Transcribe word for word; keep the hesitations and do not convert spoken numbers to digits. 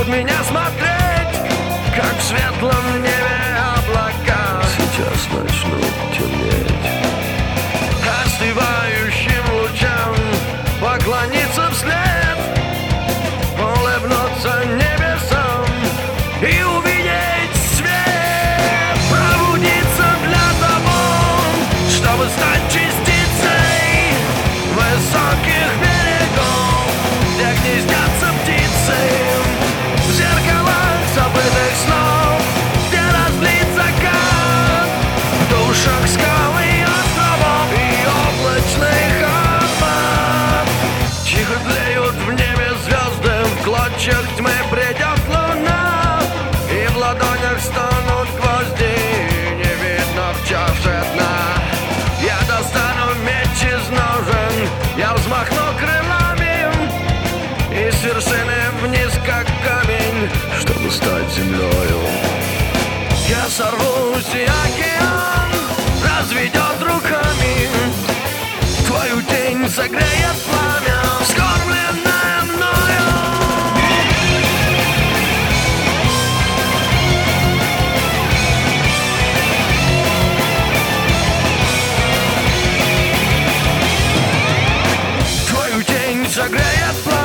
будут меня смотреть, как в светлом небе облака. Сейчас начнут темнеть. Остывающим лучам поклониться вслед, улыбнуться небесам и увидеть свет. Пробудиться для того, чтобы стать частицей высоких берегов, где гнездятся птицы, в зеркалах забытых снов, где разлит закат, в душах скалы и островов и облачных аромат. Тихо тлеют в небе звезды, в клочьях тьмы придет луна, и в ладонях станут гвозди, не видно в чаше дна. Я достану меч из ножен, я взмахну крылами, и с вершины вниз, как камень, чтобы стать землею. я сорвусь, и океан разведет руками, твою тень согреет пламя, вскормленное мною. Твою тень согреет пламя,